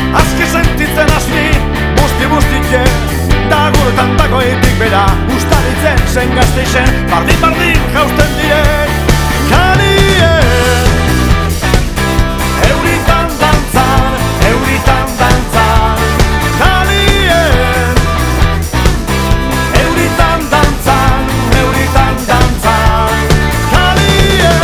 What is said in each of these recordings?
Azki sentitzen hasi, busti-bustike Daguretan dagoetik bera Ustaritzen zen Gasteizen Bardin jausten diren Kalien Euritan dantzan Kalien Euritan dantzan Kalien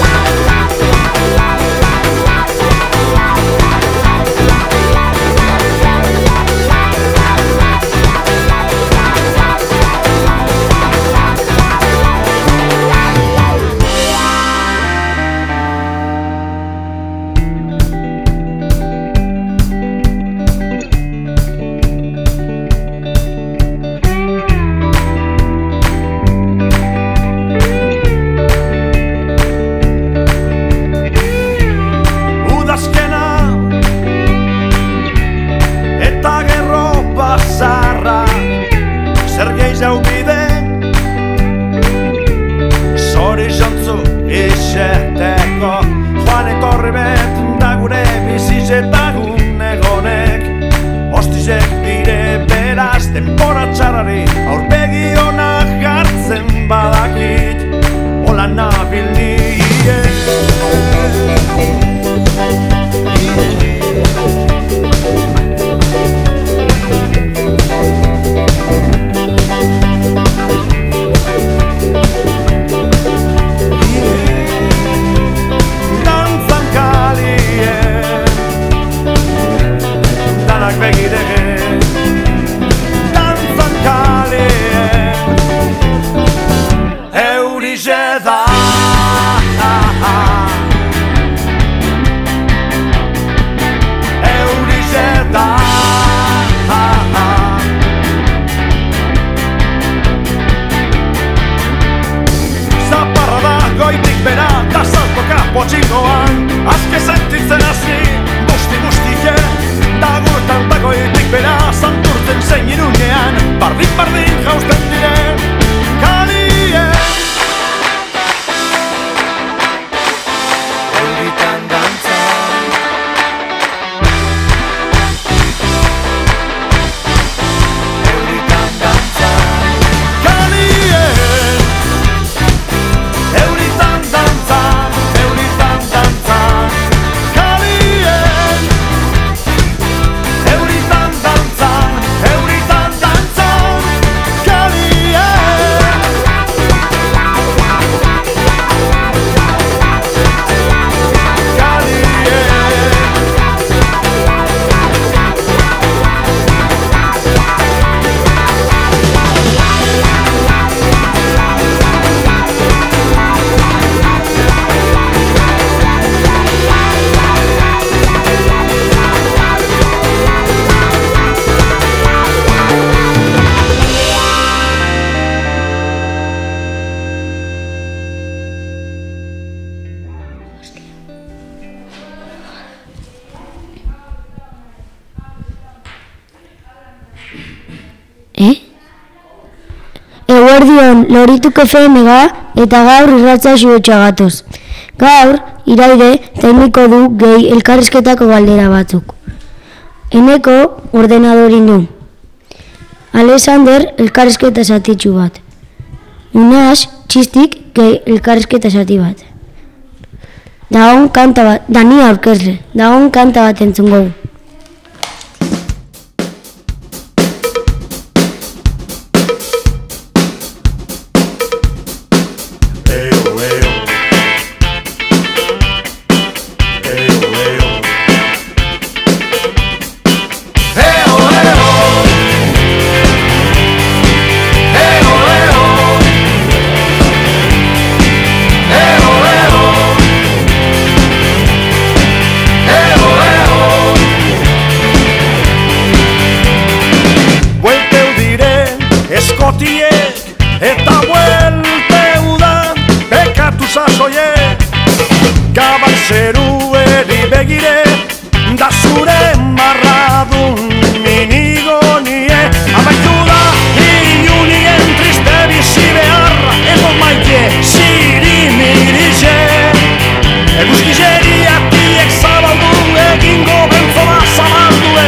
Denbora txarrari aurpegi onak gartzen badakit Ola nabil nire Dantzan kalien Danak begirege Eurize da Eurize da Zaparra da goitik bera Da saltoka potxingoan Azke sentitzen hasi Busti-bustike Daguretan dagoetik bera Santurtzen zein Iruñean Bardin jausten diren Kalien Euritan dantzan Kalien Euritan dantzan Kalien Euritan dantzan Eguerdion, Lorituko FM-ga eta gaur irratza gatoz. Gaur, Iraide, tekniko du gehi elkarrizketako galdera batzuk. Eneko ordenadorin du. Alexander elkarrizketa zatitxu bat. Unas, txistik gehi elkarrizketa zati bat. Dagon kanta bat, Dani aurkezle, dagon kanta bat entzungo. Eta buelteu da bekatu sasoie Gabak zerueri begire Da zure marradun minigonie Amaitu da inunien triste bizi beharra Ego maite ziri mirize Eguzkizeriak biek zabaldu Egingo benzola zabaldu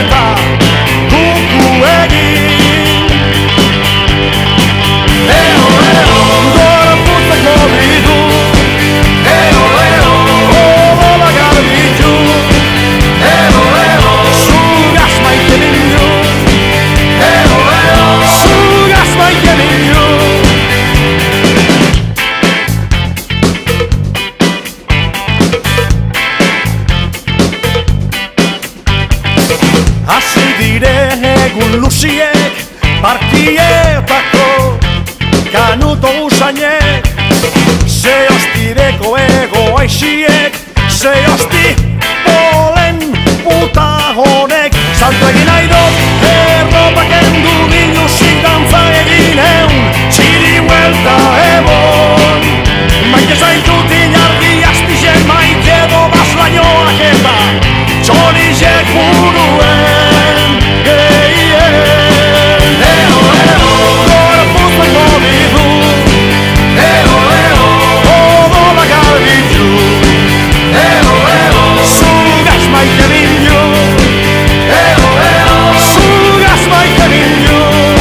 luziek, partietako kanuto usainek, ze hostideko ego aixiek, ze hosti polen puta honek, salto egin nahi dut, erropak endu biluzik dantza egin eun, txiri huelta ebon, maite zaitut inargi astizek maite edo baslainoak eta txorizek buruen gehien. Eo, eo, gorpuz baino didu, eo, eo, odola garbitu, eo, eo, zugaz maite bindu, eo, eo, zugaz maite bindu.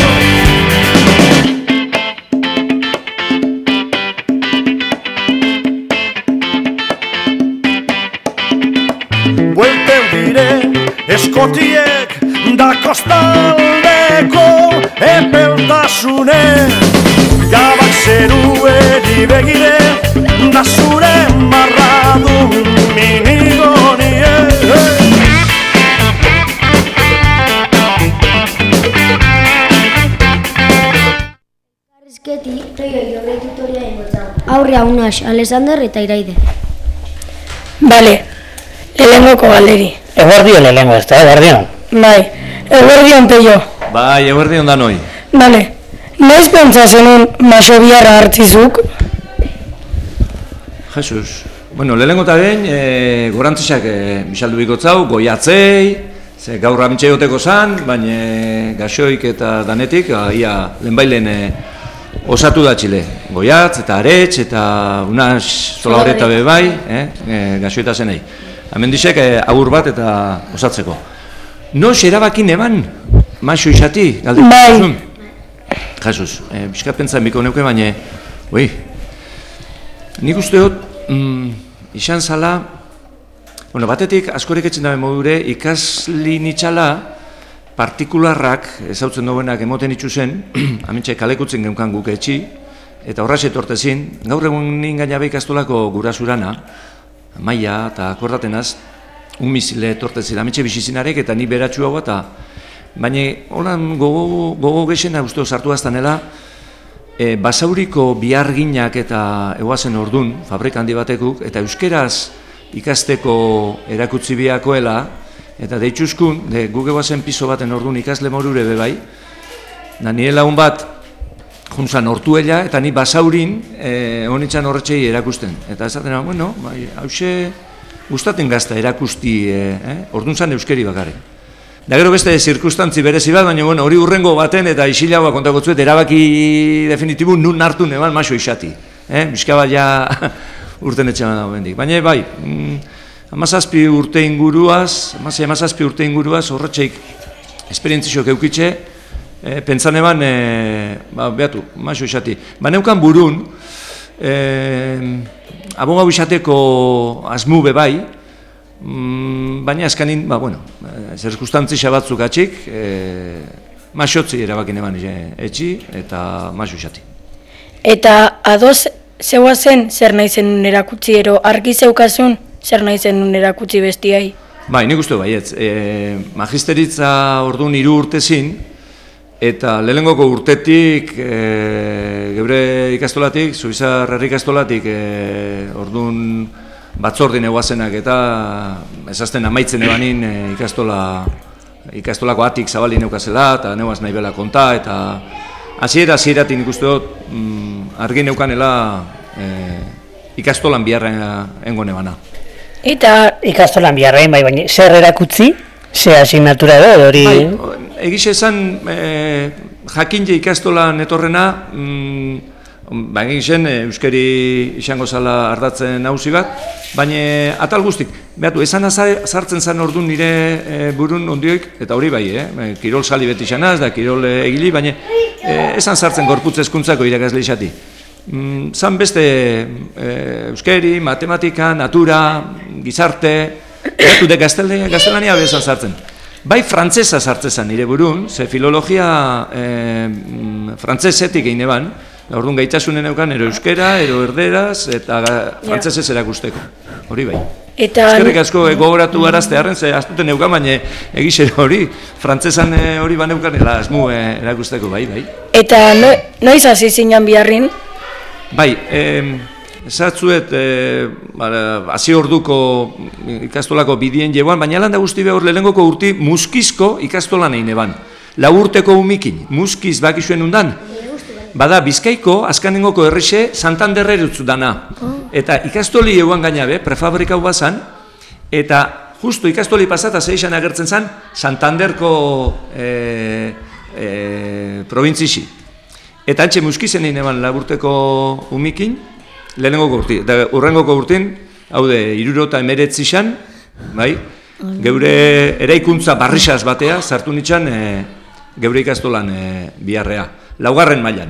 Buelteu dire eskotiek da kostaldeko epeltasune, gabak zerueri begire da zure marradun minigonie. Elkarrizketi, toioi horre tutoria ingotzago. Aurre Aunas, Alexander eta Iraide. Bale, lehengoko galeri. Eguerdion lehenengo, ez da, eguerdion? Bai, eguerdion peio. Bai, eguerdion da noi. Bale, noiz pentsa zenun maso biharra hartzizuk? Jesus. Bueno, lehenengo eta behin, gorantzisak bisaldu bikotzau, goiatzei, ze gaur amitxe goteko zan, baina gaxoik eta danetik, ia lehenbailen osatu da txile. Goiatz eta aretz eta unas zola horreta be bai, gaxoita zenei. Hemen dizek agur bat eta osatzeko. Noz erabakin eban, maixo isati, galdetu zuzun? Jesus, bizkat pentsa biko neuke, baina, nik uste dut, izan zala, bueno, batetik askorik etxen dabe modure, ikasli nitxala, partikularrak, ezautzen duenak emoten itxuzen, amintxe kalekutzen genkan guk etxi, eta horraz etortezin, gaur egun ningaina be ikastolako gurasurana, maia eta akordatenaz, unmizile etortezin, amintxe bizizinarek eta ni beratxu hau eta, baina holan gogo gexena uste sartu aztanela, basauriko biharginak eta eguazen ordun, fabrika handi batekuk, eta euskeraz ikasteko erakutzi biakoela, eta deitxuskun, guk eguazen piso baten ordun ikasle morure bebai, da nire lagun bat juntzan hortuela, eta ni basaurin honitzen horretxei erakusten. Eta esaten, bueno, hause gustaten gazta erakusti, ordun zan euskeri bakarrik. Da gero beste zirkustantzi berezi bat, baina bueno, hori urrengo baten eta isilagoa kontakotzuet erabaki definitibu nun hartu neban maso isati. Bizka bat ja urten etxean dago bendik. Baina bai, amazazpi urte inguruaz horretxeik esperientziok eukitxe, pentsan eban, behatu, maso isati. Ba neukan burun, abogau isateko asmu bebai, baina azkanin, zirkustantzi batzuk atxik, masotzi erabakin eman etxi eta maso isati. Eta ados zeuazen zer nahi zenun erakutsi ero argi zeukasun zer nahi zenun erakutsi bestiai? Bai, nik uste baietz. Magisteritza orduan 3 urtezin, eta lehenengoko urtetik, geure ikastolatik, Zubizar herri ikastolatik, orduan batzordin eguazenak eta ezazten amaitzen ebanin ikastolako atik zabali neukazela eta neuaz nahi bela konta eta hasieratik nik uste dut argi neukanela ikastolan biharra engo nebana. Eta ikastolan biharrain bai, baina zer erakutzi? Ze asignatura edo hori? Egixe esan jakin je ikastolan etorrena, egin zen euskeri izango zala ardatzen nauzi bat, baina atal guztik, behatu, esan sartzen zen orduan nire burun ondioik, eta hori bai, kirol sali beti izanaz, da kirol egili, baina esan sartzen gorputz hezkuntzako irakasle izati. Zan beste euskeri, matematika, natura, gizarte, behatu de gaztelania bezan sartzen. Bai frantzesa sartzen zen nire burun, ze filologia frantzesetik egin eban, orduan gaitasunen eukan ero euskera, ero erderaz, eta frantzesez erakusteko. Hori bai. Eta Eskerrik asko gogoratu garazte harren, ze astuten neukan, baina egizero hori, frantzesan hori baneukanela asmu erakusteko, bai. Eta noiz hasi zinen biharrin? Bai, esatzuet, hasi orduko ikastolako bidien jegoan, baina landa guzti behor lehenengoko urti muskizko ikastolan egin eban. 4 urteko umikin, muskiz bakizuen undan. Bada, Bizkaiko, azkanengoko errexe, Santanderrer utzu dana. Eta ikastoli eguan gainabe, prefabrikau bazan, eta justu ikastoli pasata zeixan agertzen zan, Santanderko provintzixi. Eta antxe muskizen egin eban 4 urteko umikin, lehenengoko urti. Eta urrengoko urtin, haude, 79 bai, geure eraikuntza barrixaz batea, sartu nitxan, geure ikastolan biharrea. 4. mailan.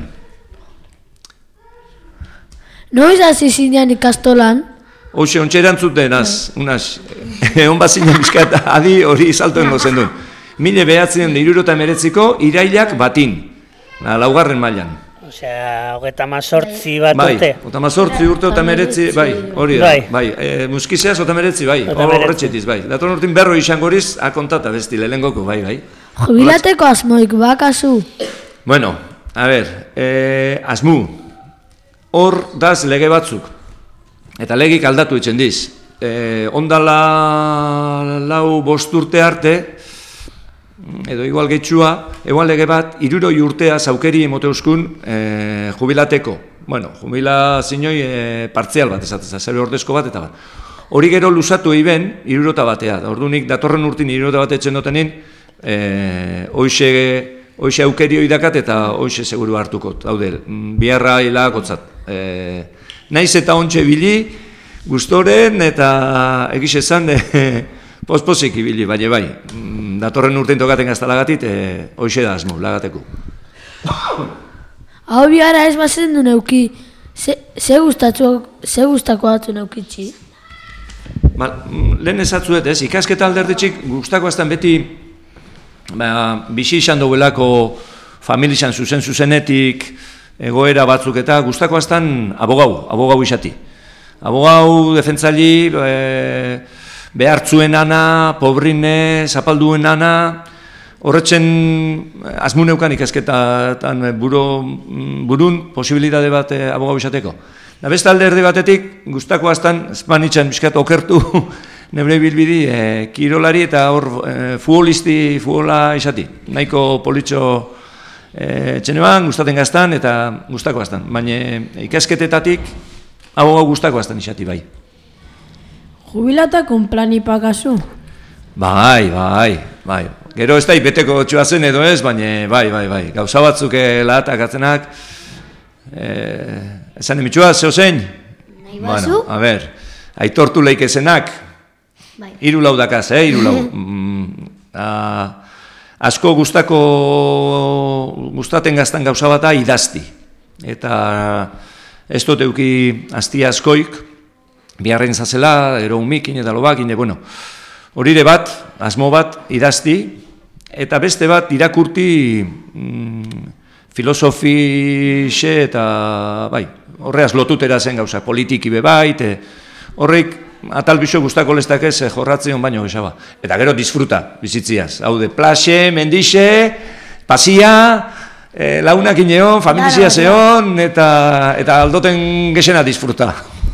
Noiz hasi zinean ikastolan? Hoxe, ontsa erantzuten, unaz, hon bat zinen bizkat, adi hori saltoen gozen duen. 1979ko irailak batin, 4. mailan. Osea, 38 bat urte. Bai, 38 urte, 19, bai, hori da, bai. Muskizeaz, 19, bai, horretxetiz, bai. Datorren urtin berro izango horiz, akontata besti, lehengoko, bai. Jubilateko asmoik bakazu? Bueno, a ber, asmu, hor daz lege batzuk, eta legik aldatu itzen diz. Ondala 5 urte arte, edo igual gehitxua, egual lege bat, 60 urtea zaukeri emote euskun jubilateko. Bueno, jubilazioi partzial bat esateza, 0 ordezko bat eta bat. Hori gero lusatu eiben, 60 batea. Ordunik datorren urtin 60 bat etxen dotenin, hoxe aukerio idakat eta hoxe seguru hartukot. Haude, biharra hilakotzat. Naiz eta ontxe bili, gustoren eta egiz esan pospozik ibili, baina bai. Datorren urtein tokaten gaztalagatit, hoxe da asmo, lagateku. Hau biharra ez bazen du neuki, ze guztako batzu neukitzi? Lehen esatzuet ez, ikasketa alderditxik guztako azten beti bixi izan duelako familizan zuzenetik, egoera batzuk eta guztako azten abogau isati. Abogau, defentzali, behartzuen ana, pobrine, zapalduen ana, horretzen asmuneukan ikasketan burun posibilitate bat abogau isateko. Beste alde erdi batetik, guztako aztan, espanitzen bizkat okertu nebre bilbidi kirolari eta hor futbola isati. Nahiko politxo txenean, gustaten gaztan eta guztako aztan. Baina ikasketetatik, abogau guztako aztan isati bai. Jubilatakon planipakazu? Bai. Gero ez da beteko txua zen edo ez, baina bai. Gauza batzuk lahatak atzenak, esan emitxua, zeo zein? Nahi bazu? A ber, aitortu leikezenak, 3 lau dakaz, 3 lau. Asko gustaten gaztan gauza bata idazti. Eta ez dut euki aztia askoik, biharren zazela, ero humikin eta lobakin, bueno. Horire bat, asmo bat idazti, eta beste bat irakurti filosofixe eta bai, horreaz lotutera zen gauza, politiki bebait, horreik atalbixo guztako lestak ez jorratzen baino gesaba. Eta gero disfruta bizitziaz, haude, plaxe, mendixe, pasia, launak ineon, familizia zeon, eta aldoten gesena disfruta.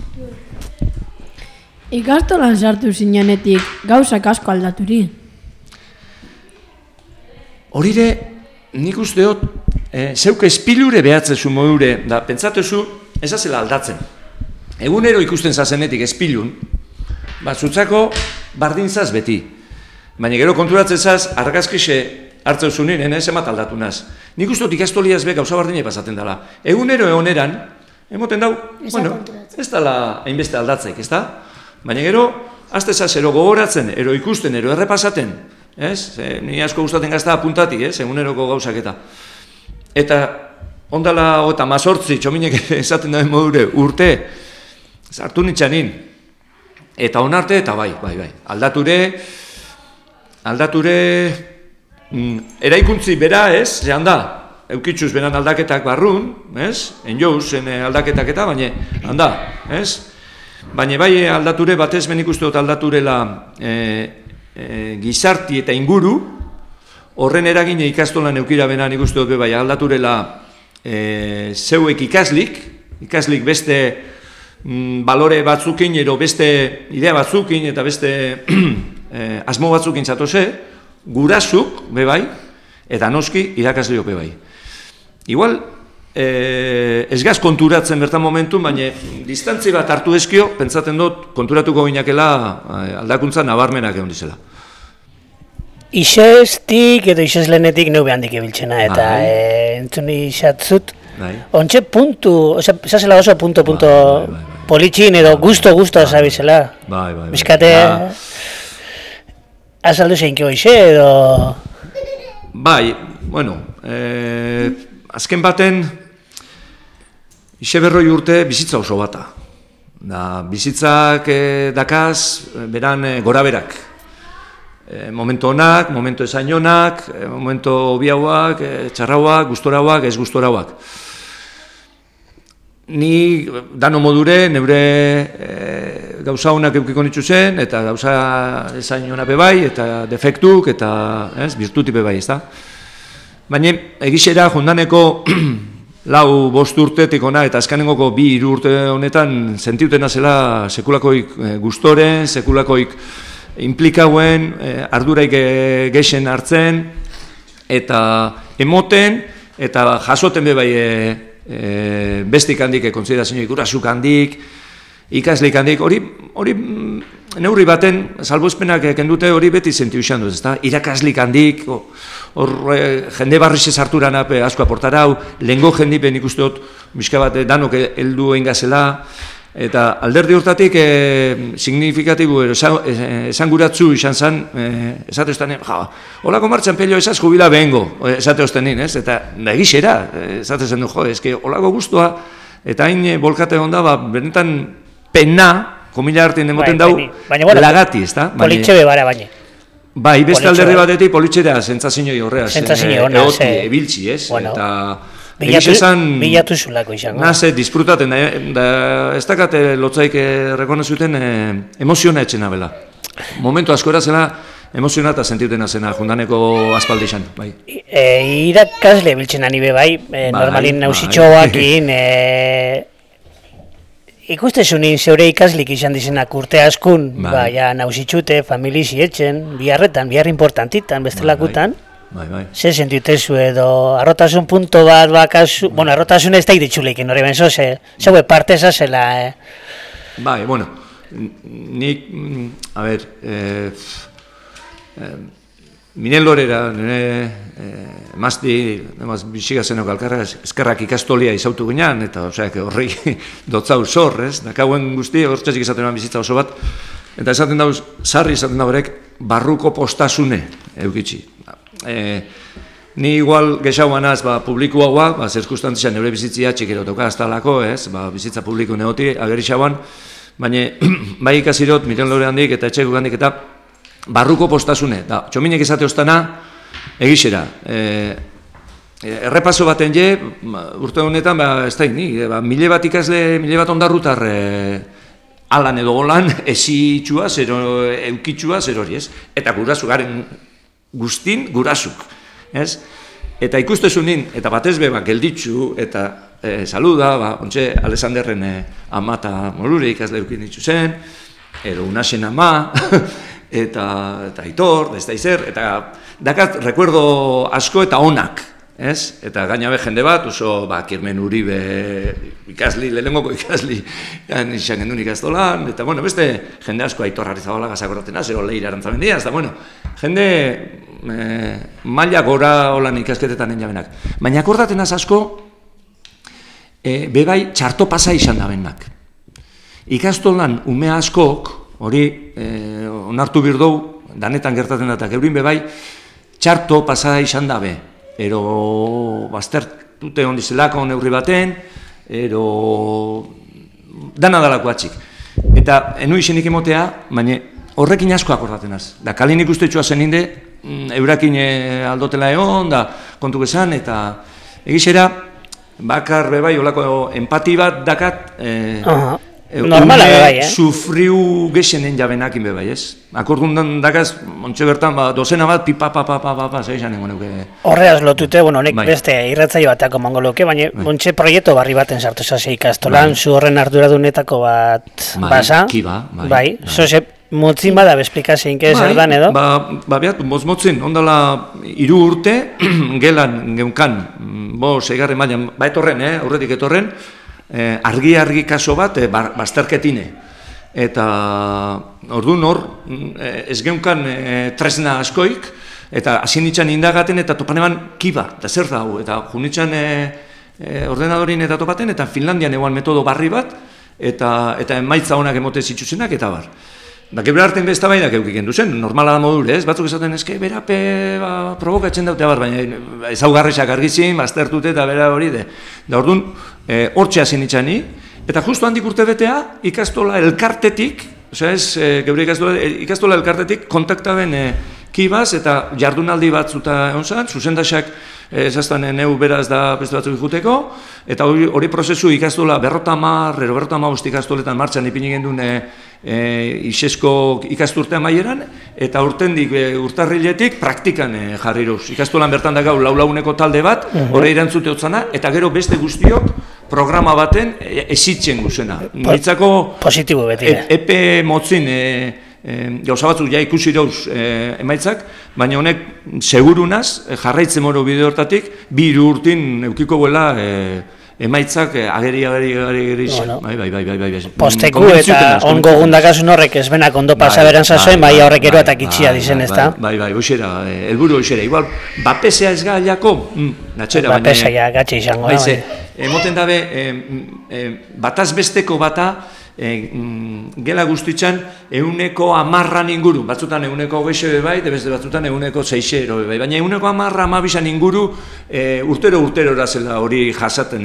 Ikastolan sartu zinenetik gauzak asko aldaturi. Horire, nik usteot, zeuk espilure behatzezu moure, da pentsatuzu, ezazela aldatzen. Egunero ikusten zazenetik espilun, zutzako bardintzaz beti. Baina gero konturatzen zaz, argazkixe hartzeuzu nien, ez emat aldatu naz. Nik usteot ikastoliaz be gauza bardine pasaten dela. Egunero egoneran, emoten dau, bueno, ez dala hainbeste aldatzaik, ez da? Baina gero, azte zaz, ero gogoratzen, ero ikusten, ero errepasaten, ez? Ni asko gustaten gazta apuntati, ez? Eguneroko gauzak eta. Eta, ondala, eta mazortzi, txominek esaten daen modure, urte, zartu nitxanin. Eta onarte, eta bai. Aldature, eraikuntzi bera, ez? Zehan da, eukitxuz beran aldaketak barrun, ez? Enjouz, aldaketak eta, baina, handa, ez? Baina bai aldature, batez ben ikuste dut aldaturela gizarti eta inguru, horren eragine ikastolan eukira benan ikuste dut bai aldaturela zeuek ikaslik beste balore batzukin, ero beste idea batzukin eta beste asmo batzukin zatose, gurasuk bai, eta noski irakasleok bai. Igual, ez gaz konturatzen bertan momentu, baina distantzi bat hartu ezkio, pentsaten dut konturatuko ginakela aldakuntza nabarmenak egon dizela. Ixestik edo ixeslenetik neu behandik ebiltzena, eta entzun ixatzut, ontxe puntu, esazela oso punto politxin edo gusto azabizela. Bizkate, azaldu zeinkio ixe edo... Bai, bueno, azken baten, ixe berroi urte bizitza oso bata. Bizitzak dakaz, beran gora berak. Momentu honak, momentu esainonak, momentu obiauak, txarrauak, gustorauak, ez gustorauak. Ni dano modure, neure gauza honak eukiko nitzu zen, eta gauza esainonak bebai, eta defektuk, eta birtuti bebai, ez da? Baina egizera jondaneko 4-5 urtetik ona, eta azkanengoko 2-3 urte honetan sentiutena zela sekulakoik gustoren, sekulakoik implikauen, arduraik geixen hartzen, eta emoten, eta jasoten bebai bestik handik, konsiderazioik gurasuk handik, ikasleik handik, hori neurri baten, salbuespenak kendute hori beti sentiu izan duz, ezta? Irakaslik handik, hor jende barriz harturan asko aportarau, lehengo jendipen ikuste dut, bizka bat danok heldu egin gazela, eta alderdi hortatik signifikatibo, esanguratzu izan zen, esate ozten, holako martxan pelio esaz jubila behengo, esate ozten nien, ez? Eta egixera, esate zen du, eske holako guztua, eta hain bolkate onda, benetan pena, komila hartien emoten dau, lagati, ez da? Politxe bebara baina. Bai, beste alderdi batetik politxera zentzazinoi horreaz. Zentzazinoi hona, eoti, ebiltzi, ez? Eta bilatu zulako izango. Naze, disfrutaten, ez dakate lotzaik rekonozuten emoziona etxena bela. Momentu asko erazela, emoziona eta sentiutena zena, jundaneko aspaldi izan, bai. Irakasle biltzen anibe bai, normalin nausitxoakin, ikustezunin zeure ikaslik izan dizenak urte askun, baina nausitxute, familizi etxen, biharretan, bihar importantitan, bestelakutan. Ze sentiutezu edo, arrotasun punto bat bakazu, bueno, arrotasun ez da iditxuleikin hori benzo, zeue parte zazela. Bai, bueno, nik, a ber, minen lorera, nire emazti, biziga zenok alkarra, eskerrak ikastolia izautu ginean, eta horri dotzau zor, ez? Dakauen guzti, hortzazik izaten eman bizitza oso bat, eta esaten dauz, sarri esaten daurek, barruko postasune eukitzi. Ni igual gexau anaz publiku hauak, zirkustantzian neure bizitzia txikirotoka aztalako, bizitza publiku neoti agerixauan, baina bai ikasirot, Miren Lore handik eta etxeko handik eta barruko postasune, da txominek izate ostana egixera. Errepaso baten je, urte honetan, ez da nik, 1000 bat ikasle, 1000 bat ondarrutar alan edo golan, esitxua, eukitxua, zer hori ez, eta gurasu garen guztin gurasuk, ez? Eta ikustezunin, eta batez be, gelditxu, eta saluda, ontxe, Alexanderren ama eta molure ikasle eukin ditzu zen, ero unasen ama, eta Aitor, ez da izer, eta dakat, recuerdo asko eta onak, ez? Eta gainabe jende bat, oso, Kirmen Uribe ikasli, lehenengoko ikasli, izan gendun ikastolan, eta, bueno, beste jende asko Aitor Arrizabala gazakorratena, zero Leira Arantzamendia, eta, bueno, jende maila gora holan ikasketetan enjabenak. Baina akordaten asko, bebai txarto pasa izan da benak. Ikastolan ume askok, hori onartu birdou, danetan gertatzen da, eta geurin bebai, txarto pasa izan dabe. Ero baztertute ondizelako neurri baten, ero dana dalako atxik. Eta enu izenik emotea, baina horrekin asko akordaten az. Da kalin ikustetsua zen inde, eurakin aldotela egon, da kontuk esan, eta egizera, bakar bebai olako empati bat dakat, normala bai, sufriu gexenen jabenakin bai, ez? Akordun dakaz, ontxe bertan, dozena bat, pipa, zeixan egon euke. Horreaz lotute, honek beste irratzaio batako mango luke, baina ontxe proiektu barri baten sartu zase ikastolan, zu horren arduradunetako bat basa. Bai, zoze, motzin bada esplikazioin zer dan edo? Behat, motzin, ondala 3 urte, gelan geunkan, 6. mailan, etorren, aurretik etorren, argi kaso bat, bazterketine. Eta orduan hor, ez geunkan tresna askoik, eta hasi nintzen indagaten eta topan eban kiba, eta zer da hau, eta junitzen ordenadorin eta topaten, eta Finlandian eguan metodo barri bat, eta emaitza honak emote zitsuzenak, eta bar. Gebra artean besta bainak eukiken duzen, normala da modure, ez? Batzuk esaten eske berape provokatzen daute abar, baina ezaugarrisak argizin, baztertute eta bera hori de. Da orduan, hortxe hasi nintzani, eta justu handik urte betea, ikastola elkartetik, osea ez, geure ikastola elkartetik kontaktaben kibaz eta jardunaldi batzuta egon zan, zuzendaxak ezaztan neu beraz da beste batzuk ikuteko, eta hori prozesu ikastola 50 ikastoletan martxan ipini gendun Isesko ikasturte amaieran, eta urtendik urtarriletik praktikan jarriruz. Ikastolan bertan da gau launeko talde bat, hori irantzute hotzana, eta gero beste guztiok programa baten esitzen guzena. Nitzako positibo beti. Epe motzin gauza batzuk ja ikusi dauz emaitzak, baina honek segurunaz jarraitzen moro bide hortatik, 2 urtin eukiko goela emaitzak ageri posteku eta ongo gundakasun horrek ezbenak ondo pasaberan zazoen, bai horrek eroatak itxia dizen, ez da? Bai, hoxera, helburu hoxera, igual, bapesea ez gaiako, natxera, baina... Bapesea ja, gatxe izango, bai. Emoten dabe, bataz besteko bata, gela guztitzan 110 inguru, batzutan 120 bai, beste batzutan 106 bai, baina 110-120 inguru urtero erazela hori jasaten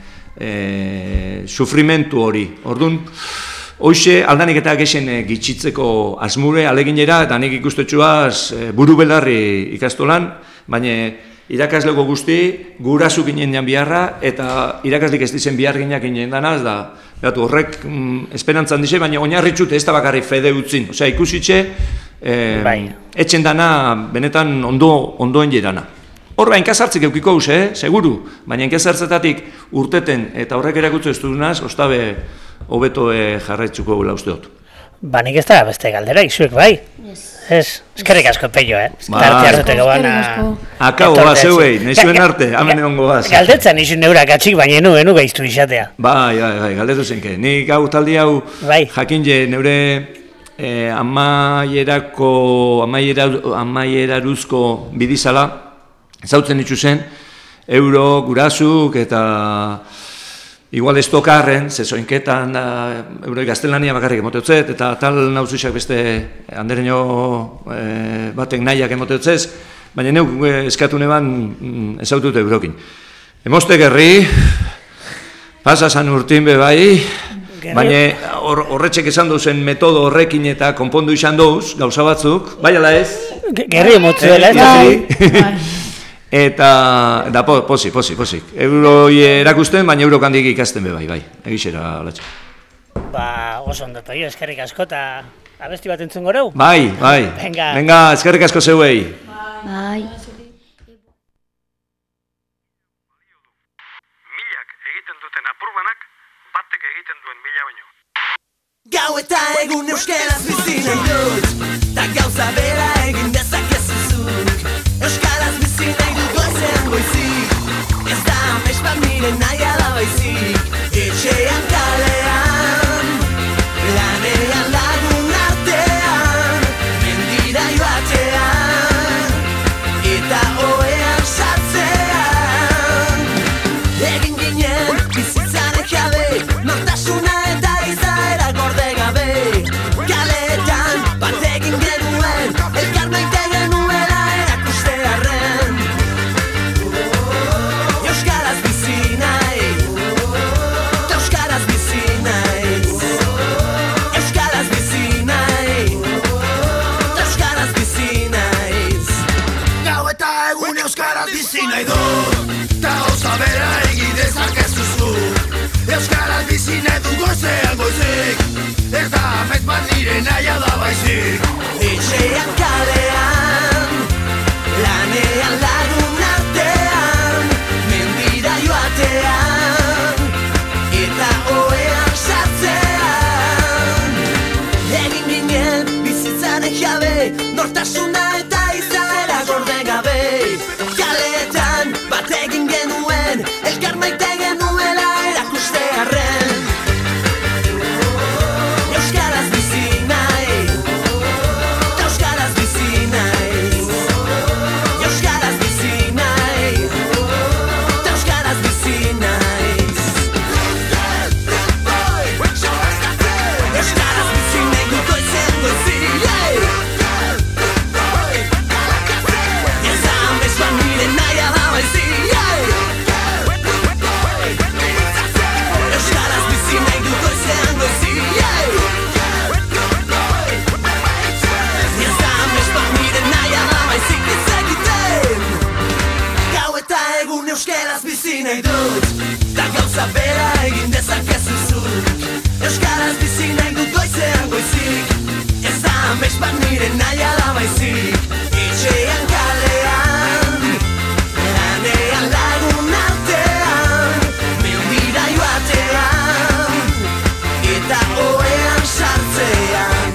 sufrimentu hori. Orduan, hoxe aldanik eta gexen gitxitzeko asmure aleginera, eta nik ikustetxuaz buru belarri ikastolan, baina irakasleko guzti, gurasu ginen jan biharra, eta irakaslik ez dizen bihar gineak ginen danaz, da horrek esperantzan dize, baina oinarritxute ez da bakarri fede utzin. Osea, ikusitxe, etxen dana benetan ondoen jerana. Horra, inkazartzik eukiko huz, seguru, baina inkazartzetatik urteten eta horrek erakutzu ez duzunaz, ostabe hobeto jarraitzuko gula uste dut. Ba, nik ez da beste galdera, izuek bai? Ez, eskerrik asko peio, Arte hartuteko bana... Akabo, zeuei, nizuen arte, hamen egon goaz. Galdetzen nizun neurak atxik, baina enu behiztu izatea. Bai, galdetu zenke. Nik hau taldi hau jakin je neure amaieraruzko bidizala, zautzen ditu zen, euro, gurasuk eta... Igual ez tokarren, zezoinketan, euroi gaztelania bakarrik emoteotzet, eta tal nauzixak beste andereño batek nahiak emoteotzez, baina neuk eskatu neban ezautut eurokin. Emoste gerri, pasasan urtin be bai, baina horretxek esan duzen metodo horrekin eta konpondu izan duz, gauza batzuk, bai ala ez? Gerri emotzuela ez? Eta pozik. Euroi erakusten, baina eurok handik ikasten be bai, egixera alatxe. Ba, oso ondo peio, eskerrik asko eta abesti bat entzun goreu? Bai. Venga, eskerrik asko zeuei. Bai. Milak egiten duten apurbanak, batek egiten duen mila baino. Gau eta egun euskaraz bizi nahi dut, ta gauza bera egin dezakezu zuk. Euskaraz bizi nahi dut goizean goizik, ez da mespa miren nahi ala baizik. Etxean kalean, lanean lagun artean, mendira joatean, eta oean sartzean. Egin ginen bizitzaren jabe, nortasuna eta izaera gorde gabe. Kaleetan bat egin genuen, elkar maite genuela erakustearren. Euskaraz bizi nahi, euskaraz bizi naiz. Euskaraz bizi nahi, euskaraz bizi naiz. Gau eta egun euskaraz bizi nahi dut, ta osa bera egin dezakezu zuk. Euskaraz bizi nahi du goizean goizean. Ez da amets bat nire naia da baizik. Etxean kalean, lanean lagun artean, mendira joatean, eta oean sartzean. Egin ginen bizitzaren jabe, nortasuna eta izaera gorde gabe. Kaleetan bat egin genuen, elkar maite genuela erakustearren. Euskaraz bizi nahi, ta euskaraz bizi nahi. Euskaraz bizi nahi, ta euskaraz bizi naiz. Euskaraz bizi nahi dut goizen goizi, ez da amesua nire nahia da baizik. Euskaraz bizi nahi dut goizean goizi, ez da amesua nire nahia da baizik ez egiten. Gau eta egun euskaraz bizi nahi dut, ta gauza bera egin dezakezu zuk. Euskaraz bizi nahi dut goizean goizik, ez da amesua nire nahia da baizik. Etxean kalean, lanean lagun artean, mendira joatean, eta oean sartzean.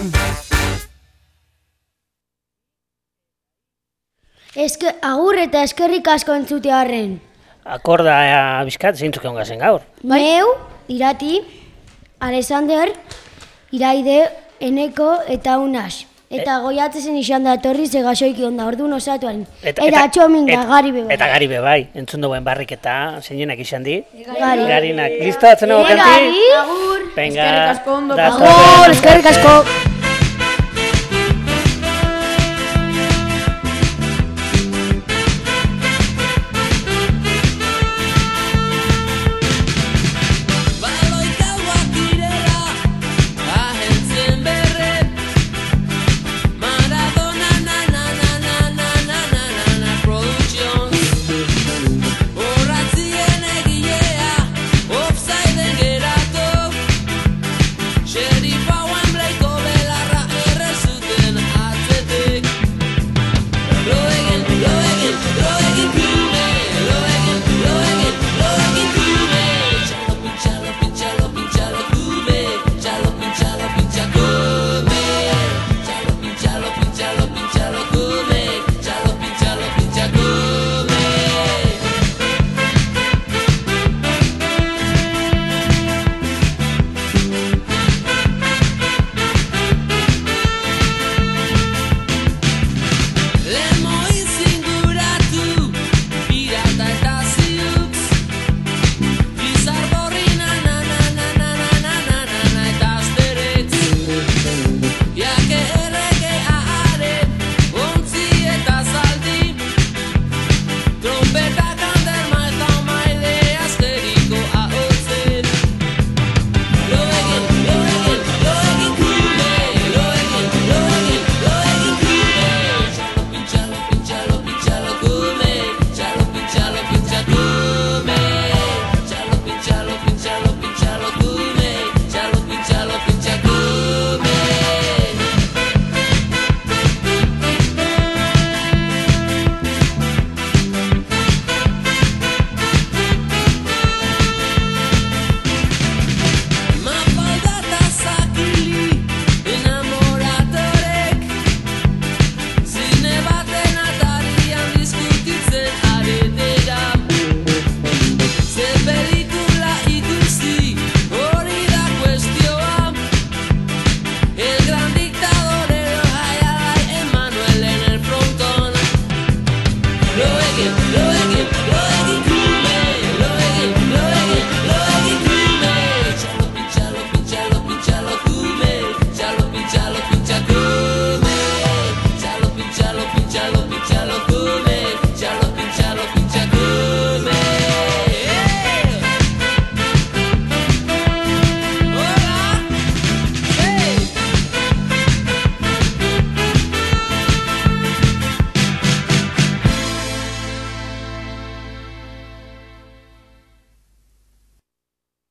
Agur eta eskerrik asko entzutearren. Akorda bizkat zeintzuk egon gazen gaur. Meu, Irati, Alexander, Iraide, Eneko eta Unas. Eta goiatzen izan da etorri ze gasoiki onda ordun osatuaren. Eta atxominga Garibe bai. Eta Garibe bai, entzun duen barriketa, zeinenak izan di? Garinak. Listo, atzen nago kanti? Agur. Venga, Eskerrik asko ondo. Agur, eskerrik asko.